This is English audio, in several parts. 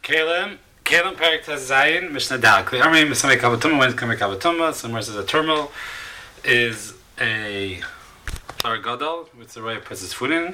Kalim Perik Tazayin Mishnah Dal. Kli Armi Mishnah Kavatuma. When it's coming Kavatuma, somewhere says a terminal is a Gadol, which the right puts his foot in.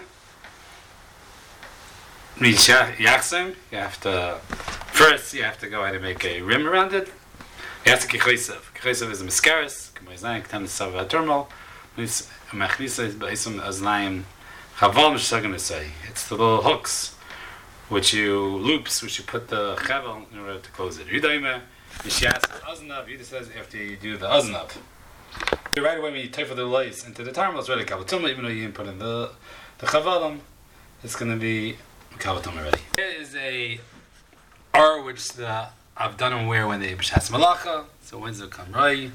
Yachsim. You have to go ahead and make a rim around it. You have to kichaysev. Kichaysev is a mascaris. K'mayzayin k'tam nisav terminal. It's mechnisa b'isum aznaim chaval mishagan nisay. It's the little hooks which you put the chavel in order to close it. Yudaime, Mishyas aznav. Yudah says after you do the aznav. Right away when you type for the lights into the terminal, it's ready kavatuma. Even though you didn't put in the chavalim, it's going to be kavatuma already. There is a R which the Avdanim wear when they b'shas malacha. So when's it come right?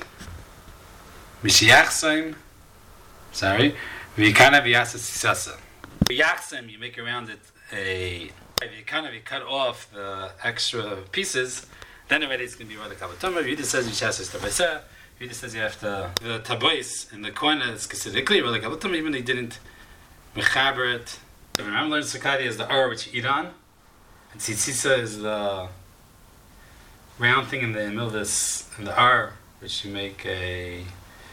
Mishyachsim. Sorry. V'yikana v'yasa sisasa. V'yachsim, you make around it you cut off the extra pieces, then already it's going to be rather kavatuma. Yudah says v'shas tabaseh. Yudah says you have to the tabois in the corner is considered clear rather kavatuma, even though you didn't mechaber it. I'm learning Sakadi is the R which you eat on, and tzitzisa is the round thing in the middle of this, in the R, which you make a.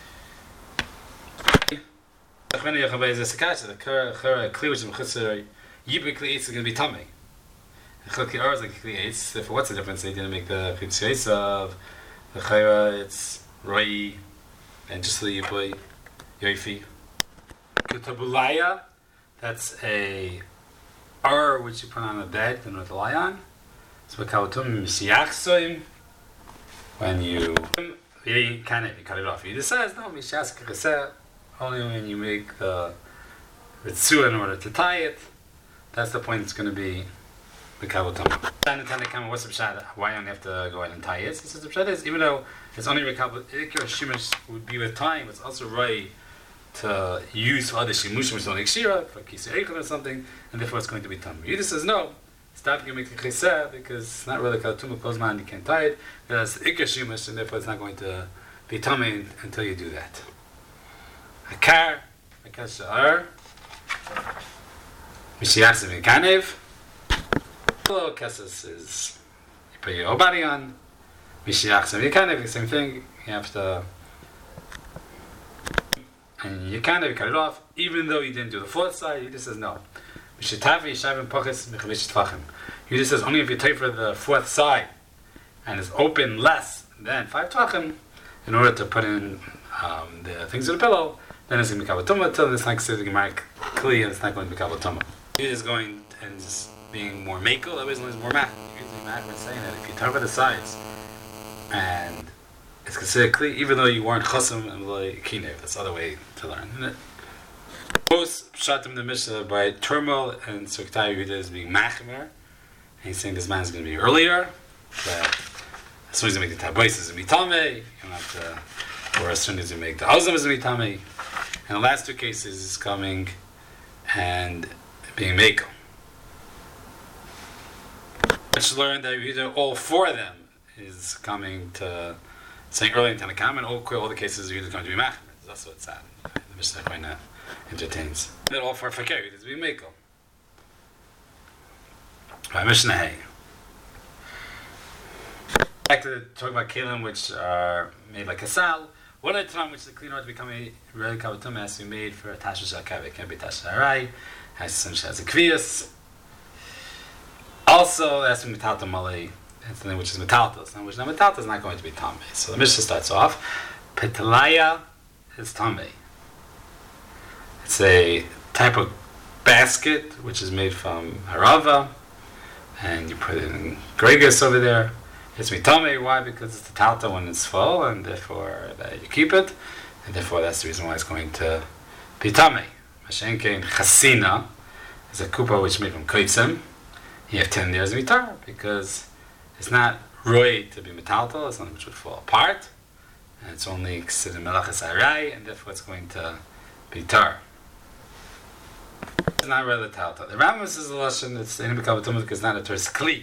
The kli which is mechutzer yibik kli eitz is going to be tummy. And chalki R is like kli eitz. Therefore, what's the difference? They didn't make the chutz of the chayra. It's roi and just the yibui yoifi. Kutabulaya. That's a R which you put on a bed in order to lie on. So kavatum mishyachsoim. When you cut it off. He just says no mishyas kachaseh. Only when you make the ritzu in order to tie it. That's the point. It's going to be the kavatum. What's the pshat? Why don't you have to go ahead and tie it? He says the pshat is even though it's only ikar shimush would be with tying, it's also right to use for other shimushim which don't make shira, for kisei eichel or something, and therefore it's going to be tamei. Yudah says no, stop you make a chiseh because it's not really kavatum close man, you can't tie it. That's ikar shimush, and therefore it's not going to be tamei until you do that. Akar, akar mishyachsim kanev. Hello, kesses is you put your whole body on. Mishyachsim kanev, the same thing. You have to. And you cut it off, even though you didn't do the fourth side. He just says no. He just says only if you take for the fourth side and it's open less than 5 tvachim in order to put in the things in the pillow, then it's going to be kavatuma till it's not sitting kli and it's not going to be kavatuma. He is going and just being more makel, that was more mat. Usually mat was saying that if you cover the sides and it's considered clean, even though you weren't chasam and like kinev. That's the other way to learn, isn't it? Most shatim the Mishnah by Turmal and Suktai Yudah is being machmer, and he's saying this man is going to be earlier. That as soon as you make the tabois is going to be tamei. You don't have to, or as soon as you make the azam is going to be tamei. And the last two cases is coming and being mekel. Let's learn that Yudah, all 4 of them is coming to. Saying early in Tanakam, and all the cases are either going to be machmer. That's what's sad. The Mishnah kind of entertains. They're all for fakir. It's being mekel. By Mishnah Hay. Back to talk about kelim which are made like a sal. One at a time, which the clean order to become a really kavatum has to be made for a tasha shakav. It can't be tasha harai. Has a kviyas. Also, it has to be metalta malay. And something which is metalta, which now metalta is not going to be tamei. So the Mishnah starts off, petalaya is tamei. It's a type of basket which is made from harava, and you put it in gregus over there. It's tamei. Why? Because it's the talta when it's full, and therefore you keep it, and therefore that's the reason why it's going to be tamei. Mashenkein chasina is a kupa which is made from koitzim. You have 10 years of mitar because it's not roi to be metaltal, it's something which would fall apart, and it's only considered melachas harai, and therefore it's going to be tar. It's not really taltal. The Rambam says the lashon it's in b'kavatum because it's not a tar, it's kli.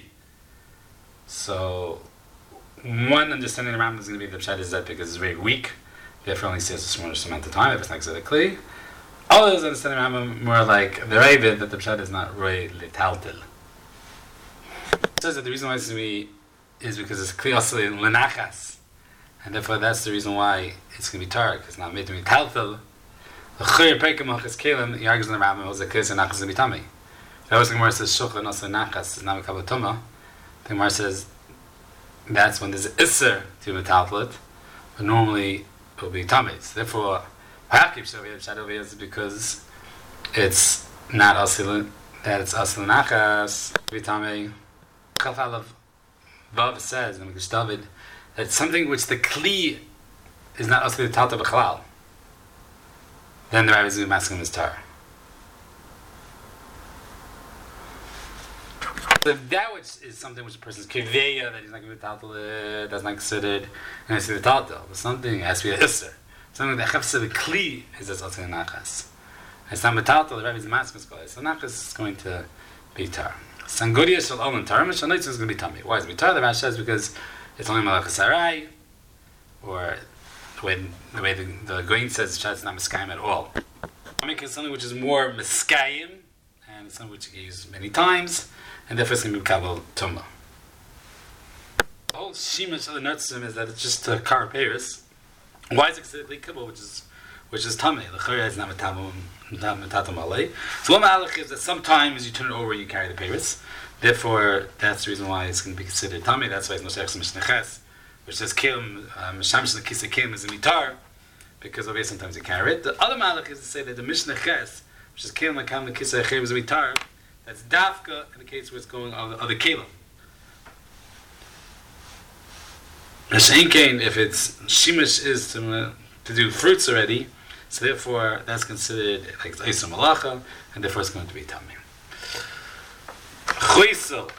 So one understanding of the Rambam is going to be the pshat is that because it's very weak, therefore only says a small amount of time if it's not considered kli. Others understand the Rambam more like the Ravid that the pshat is not roi letaltel. says that the reason why it's going to be is because it's kli also in lenachas, and therefore that's the reason why it's going to be tar, because now made to be taltel. The chayir pekamach is kelim. He argues in the Rambam was a kis and nachas going to be tummy. That was the Gemara says shulchan also nachas is not mekabel tuma. The Gemara says that's when there's an isser to metaltel it, but normally it will be tummy. So therefore, Hakib Shadow is because it's not asil, that it's asil nachas vitame. Chafal of Vav says in Midrash David that it's something which the kli is not asil tata b'chalal. Then the rabbi is going to ask him his tar. So that which is something which a person's kiveya that he's not going to be tatal, that's not considered, and it's the tatal. But something has to be an isser. Something that chafsa the kli is as also nachas. It's not metaltal. The rabbi is asking his tar. So nachas is going to be tar. Sangodia shall own tar. Mishanitz is going to be tummy. Why is it tar? The Rashi says because it's only malachas harai, or the way the Goin says it's not miskayim at all. Tummy is something which is more miskayim, and it's something which you use many times, and therefore it's going to be kabel tumah. The whole shemesh of the Nutzim is that it's just a karaperis. Why is it considered likibel, which is tummy? The chayra is not metatum alei. So one malach is that sometimes you turn it over and you carry the peris. Therefore, that's the reason why it's going to be considered tummy. That's why it's Moshe Mishnah which says kilim mishamish lekisa kilim is a mitar, because obviously sometimes you carry it. The other malach is to say that the Mishnah Ches, which is kilim lekam lekisa kilim is a mitar, that's dafka in the case where it's going on the other kilim. Mashenkein, if it's shimish is to do fruits already, so therefore that's considered like Isa Malacha, and therefore it's going to be tummy. Chuisel.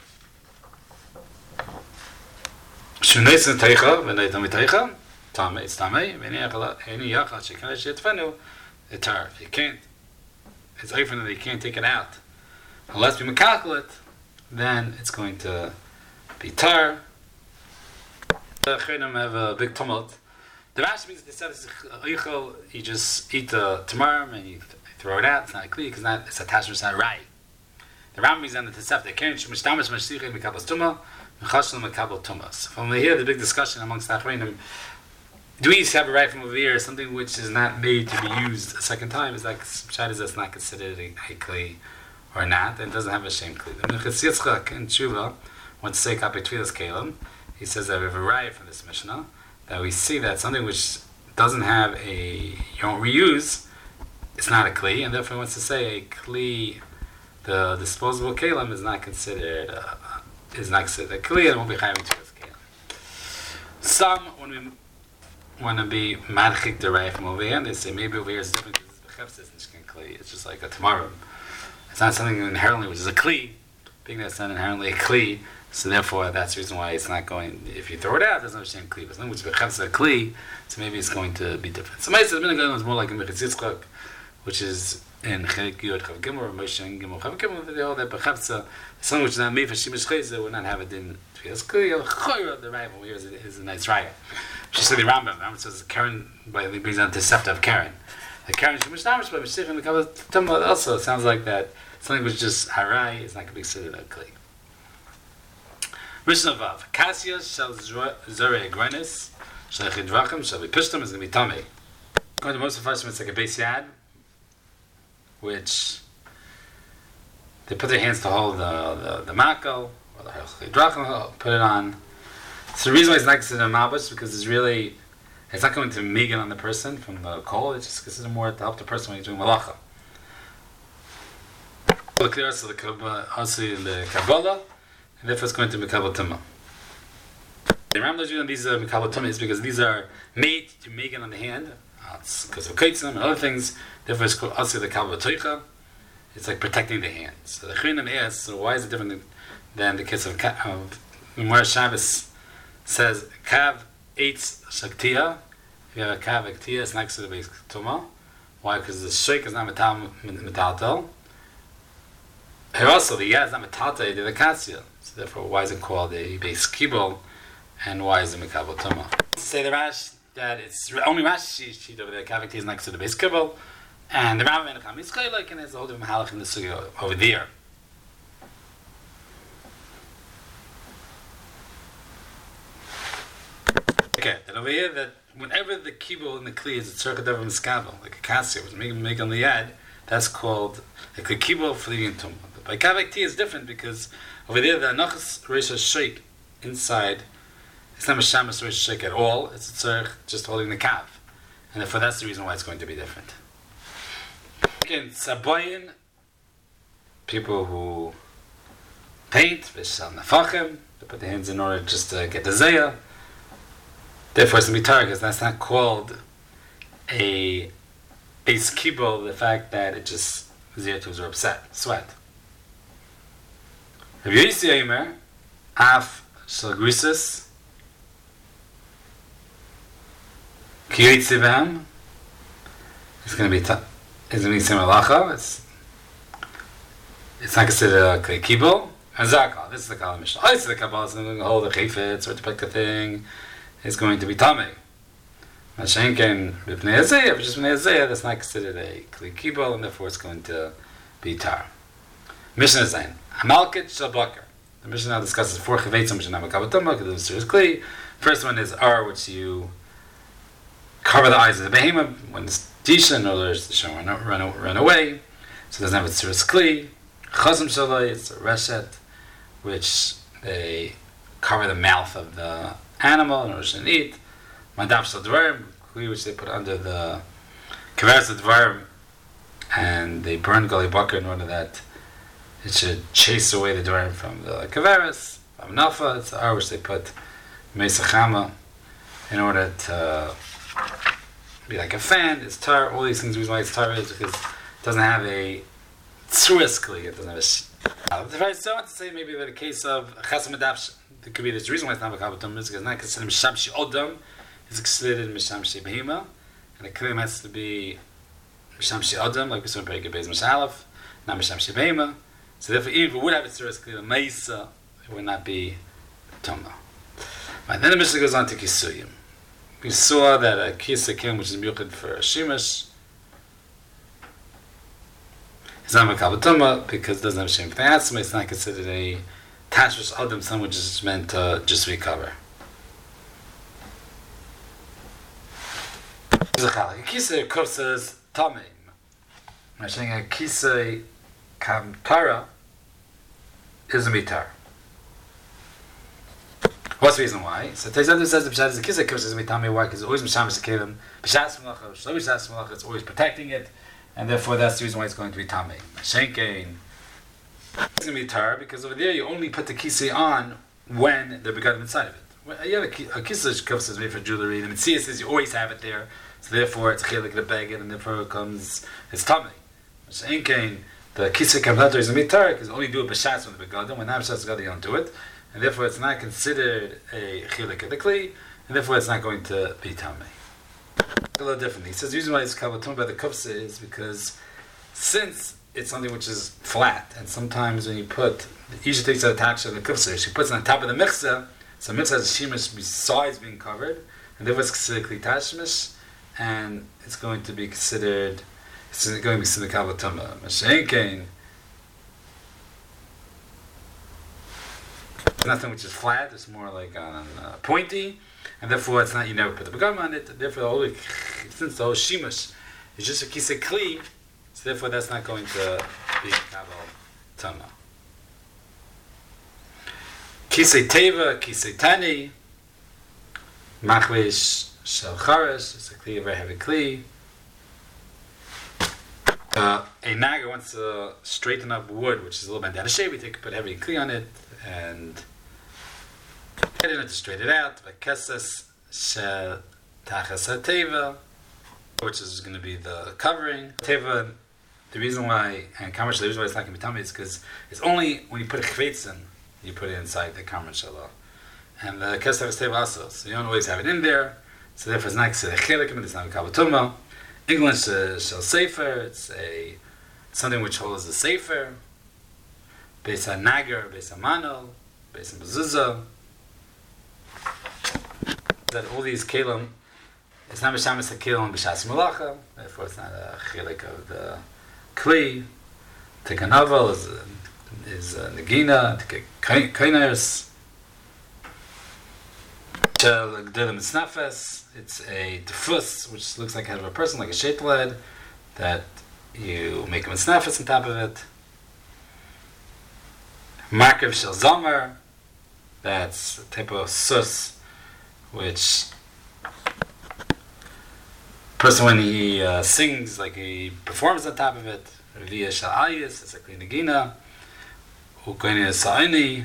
Shuneisen teicha, v'nei tami teicha, tame, it's tame, v'nei yachal, shekana shetfenu, etar. You can't, it's open that you can't take it out. Unless we mekakal it, then it's going to be tar. The Chenim have a big tumult. The Rashi means they said you just eat the tamar and you throw it out. It's not a kli because it's attached to rai. The Rambam is on the Tosefta. Keren shmishtamas mashtiche mekabel tuma, mechashel mekabel tumas. From here, the big discussion amongst the Achronim: do we have a right from over here, something which is not made to be used a second time? Is like Pshat is that's not considered a kli or not, and doesn't have a shame kli. The Minchas Yitzchak in Tshuva wants to say kapei tfilas kelim. He says that we have a right from this Mishnah that we see that something which doesn't have you don't reuse, it's not a kli, and therefore he wants to say a kli, the disposable kalim is not considered a kli, and won't be chayim to this kalim. Some, when we want to be madchik derived from over here, they say maybe over here is different because it's bechefzis nishkan kli. It's just like a tamarim. It's not something inherently which is a kli, being that it's not inherently a kli. So therefore, that's the reason why it's not going. If you throw it out, there's no shame kli. But something which becomes a kli, so maybe it's going to be different. So Ma'aseh Minhag is more like a Minchas Yitzchak, which is in Chelik Yod Chav Gimel or Moshe and Gimel Chav Gimel. They all that bechafza, something which is not made for Shemesh Chayzer, would not have it in Tfilas Kli. Choyra, the rival here is a nice raya. She said the Rambam says Karen, but he brings down the Tosefta of Karen. The Karen Shemesh Namish, but Meshich and the Kabbalah Tumah also sounds like that. Something which just harai is not going to be considered a kli. Mishnah Vav. Kasya shall zore agrenis, shall chidvachim, shall be pishtam, is going to be tummy. According to most of the it's like a base yad, which they put their hands to hold the mako, or the chidvachim, put it on. So the reason why it's not considered a mabush, because it's not going to megan on the person from the coal, it's just considered more to help the person when he's doing malacha. The clear also the Kabbalah, and therefore it's going to Mekabel Tumah. The Rambam does these Mekabel Tumah is because these are made to megan on the hand, it's because of Kaitzim and other things, therefore it's called also the Kabbalah Toicha, it's like protecting the hand. So the Chinim asks, so why is it different than the case of Gemara Shabbos says, Kav Eitz Shaktiya, if you have a Kav Aktiya, it's next to the base Tumah. Why? Because the Sheikh is not Metaltel. Here also, the Yad is not Metaltel, the Kasya. So therefore, why is it called a base Kibble, and why is it Mekabel Tumah? Say the Rash that it's only Rashi sheet over there, Kav Aktiya is next to the base Kibble, and the Rambam and Cham Yitzchak, and there's a whole different halach in the sugya over there. over here that whenever the kibble in the kli is a tzarka davar miskabel, like a kassia, which make on the yad, that's called like a kibble for the tumah. But by kavek t is different because over there the anachas reisha shake inside. It's not mishamas reisha shake at all. It's a tzarch just holding the kav, and therefore that's the reason why it's going to be different. Again, saboyin, people who paint, v'shal nefachim, they put their hands in order just to get the zayah. Therefore, it's going to be tar because that's not called a base kibble, the fact that it just zayah to absorb sweat. Rabbi Yossi Omer, af shel grisus, ki yotze b'hem, it's going to be similar lacha. It's not considered a kibble. And zakal, this is the Kala Mishnah. This is the Kabbalah, it's going to hold the chayfetz or to pick the thing. It's going to be tamei. Mashenken b'pnei hazayah, but just b'pnei hazayah, that's not considered a kli kibble, and therefore it's going to be tar. Mishnah Zayin, Hamalkit shel bakar. The Mishnah now discusses four chayvetzim which are not makabel tumah, because the serious kli. First one is which you cover the eyes of the behemoth when it's tisha, in order to show run away. So it doesn't have a serious kli. Chazim shaloi, it's a reshet, which they cover the mouth of the animal in order to eat. Madap shel dvarim, which they put under the kaveres of dvarim, and they burn gali bakar in order that it should chase away the dvarim from the kaveres. Amnafa, it's the which they put meisachama in order to be like a fan. It's tar. All these things, the reason why it's tar is because it doesn't have a tzuris kli. It doesn't have a if I so want to say maybe that a case of chasam adaption, there could be this reason why it's not makabel tumah is because it's not considered mishamshi odam, it's considered mishamshi behema, and the klim has to be mishamshi odam, like we saw in Perikei Beis Mishalaf, not mishamshi behema. So therefore, even if it would have a tzuris kli, the meisa, it would not be tumah. Right, then the Mishnah goes on to kisuyim. We saw that a kisa kim, which is miyuchid for a shimash, it's not makabel tumah because it doesn't have shem p'nei. It's not considered a tashvish adam, something which is meant to just recover. A kisa kuf says tamim. I'm saying a kisa kamtara is a mitar. What's the reason why? So Teizadu says the pshat is a kisa kuf says mitami. Why? Because it's always mishamis kelim. B'shas malacha, shlovish shas malacha. It's always protecting it. And therefore, that's the reason why it's going to be tamei. Shenkein, it's going to be tar because over there you only put the kisei on when they're begotten inside of it. When you have a kisei kuf is made for jewelry. The mitzvah says you always have it there, so therefore it's chilik the bag, and therefore it's tamei. Shenkein, the kisei kamlator is going to be tar because only do it b'shas when they're begotten. When not b'shas begotten, you don't do it, and therefore it's not considered a chilik of the kli, and therefore it's not going to be tamei. A little differently. He says the reason why it's kabbalah tumah by the kufsa is because since it's something which is flat, and sometimes when you put, usually takes the attach of the kufsa, she puts it on top of the michzah, so michzah has a shimish besides being covered, and therefore it's considered kli tashmish, and it's going to be considered kabbalah tumah. Mashenkein, nothing which is flat, it's more like pointy, and therefore it's not, you never put the begam on it, therefore since the whole shimush is just a kisei kli, so therefore that's not going to be kabbalah tumah. Kisei teva, kisei tani, machlish shel charesh, it's a kli, a very heavy kli. A naga wants to straighten up wood, which is a little bit out of shape, we put heavy kli on it, and get in it to straighten it out. V'kesses shel tachas teva, which is going to be the covering. Teva, the reason why, and kamar, the reason why it's not going to be tummy is because it's only when you put a chvetzin, you put it inside the kamar shalah. And the kesses teva also, so you don't always have it in there, so therefore it's not considered chelik, it's not a kabbalah tumah. English shel sefer, it's something which holds the sefer. Beis hanager, beis hamanol, beis hamezuzah. That all these kelim, it's not mishamis kelim b'shas malacha, therefore it's not a chilik of the kli. Tikkun novel is negina, kainers. It's a tefus, which looks like a head of a person, like a shaitled, that you make a misnafes on top of it. Markev shel zomer, that's a type of sus, which person when he sings, like he performs on top of it. Revia shel ayis, it's a kli negina. Ukoini sa'ini,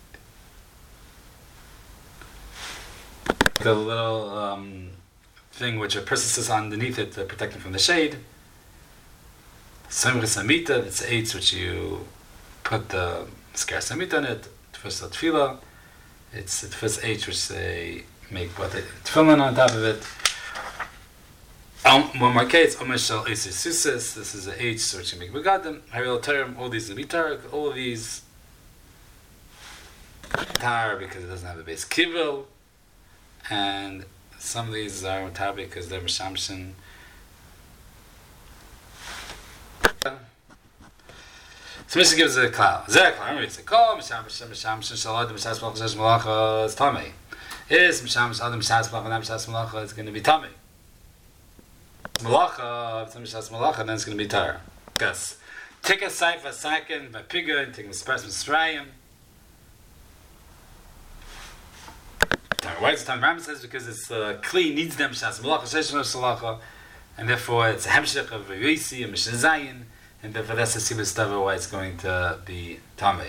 the little thing which a person sits underneath it to protect him from the shade. Semri samita, that's eights which you put the scarce samita on it. Tefus tefillah, it's the first H which they make what they tefillin on top of it. One more case, Omeshal Isisusis, this is the H which you make begadim. Haril term, all these will be tar, all of these tar because it doesn't have a base kibble. And some of these are tar because they're mishamshin. So Mishnah gives a klal. Zeh klal. It's a kol mishamshin shalad mishas malach shesh malacha is tamei. Is mishamshin adam mishas malacha and mishas malacha is going to be tamei. Malacha, if it's mishas malacha, then it's going to be tar. Yes. Take a saif a second by piga and take a spurs misrayim. Why is it time? Rambam says because it's kli needs them mishas malacha shesh malacha, and therefore it's a hemshech of Yosi and Mishnah Zayin, and therefore that's the sibus stava why it's going to be tamei.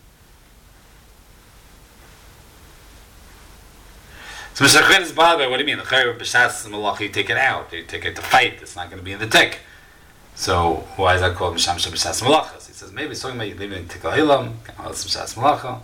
So Mishnah Chayil is bothered by what do you mean? The Chayil b'shas malacha you take it out, you take it to fight. It's not going to be in the tick. So why is that called mishamsha b'shas malacha? So he says maybe it's talking about you leaving in tikkal ilam, it's b'shas malacha.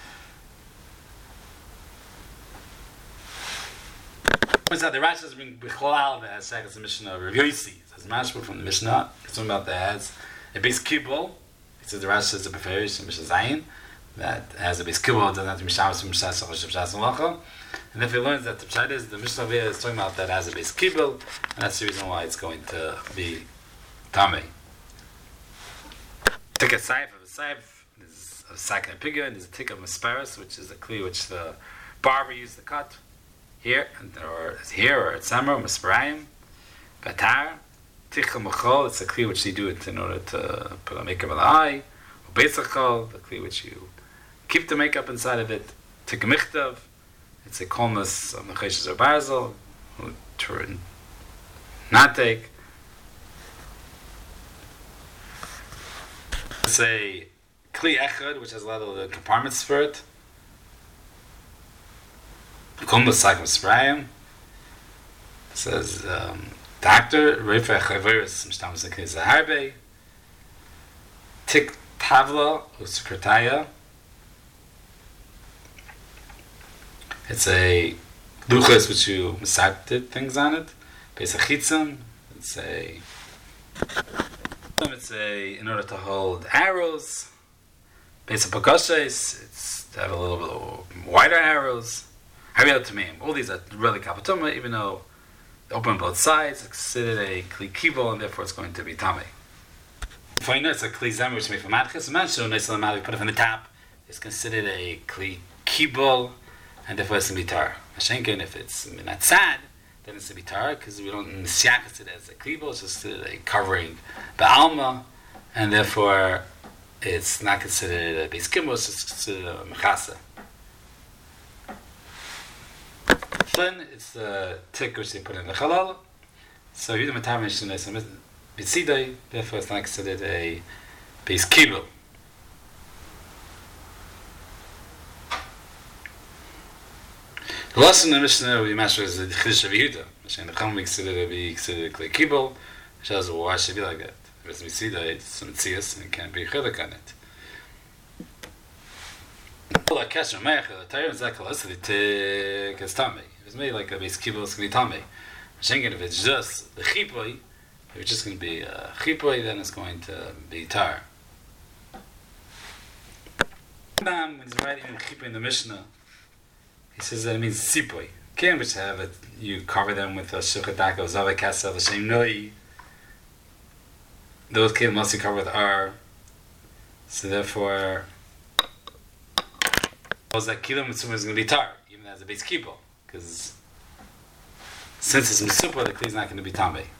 The Rashi doesn't bring bichlal that has second the Mishnah of Rav Yosi. It says mashma from the Mishnah. It's talking about that has a base kibble. He says the Rashi says the preferish in Mishnah Zayin that has a base kibble. It doesn't have to be mishamsha b'shas malacha. And if he learns that the pshat is the Mishnah over here is talking about that has a base kibble, and that's the reason why it's going to be tamei. Take a saif of a saif. There's a sakin of piga, and there's a tick of masparis, which is a kli which the barber used to cut. Here, or at Samar, Masparayim, Batar, Tichel Machol, it's a kli which you do it in order to put a makeup on the eye, or Beisachol, the kli which you keep the makeup inside of it, Tikamichtav, it's a kolmas of the Cheshes or Barzel, to not take. It's a kli echad, which has a lot of the compartments for it. It says, Doctor, Refa Chaveris, Mishtamas Akei Zaharbe, Tik Tavla, Usukertaya. It's a luchas which you misacted things on it. Pesachitzim, it's a, in order to hold arrows. Pesapakoshes, it's to have a little bit wider arrows. All these are really kapatuma, even though they open both sides. It's considered a kli kibol, and therefore it's going to be tamei. Before you know, it's a kli zemer which is made from matchis. Imagine nice little we put it on the top. It's considered a kli kibol, and therefore it's going to be tar. Mashenkin, if it's not sad, then it's going to be tar because we don't siakas it as a kibol. It's just a covering ba'alma, and therefore it's not considered a base kibol. It's considered a mechasa. It's the tick which they put in the halal. So you do matam mishnah b'tzidai. Therefore, it's not considered a base kibul. The last in the Mishnah we master is the Chiddush of Yehuda. Mishnah the Chacham considered to be considered a kibul. Which says, well, why should it be like that? If it's b'tzidai, it's some tzias and it can't be chiluk on it. The Kesher Meichel, the Torah is like a tick is tamei. It's made like a base kibul, it's going to be tamei. Shengen, if it's just the chipoi, if it's just going to be chipoi, then it's going to be tar. When he's writing chipoi in the Mishnah, he says that it means sipoi. Can which have it, you cover them with a shuchadak of zavakasa, the shem noi. Those kids must be covered with R. So therefore, that kilim mitzvah is going to be tar, even as a base kibul. because since it's Misupa, the Kli is not going to be Tamei.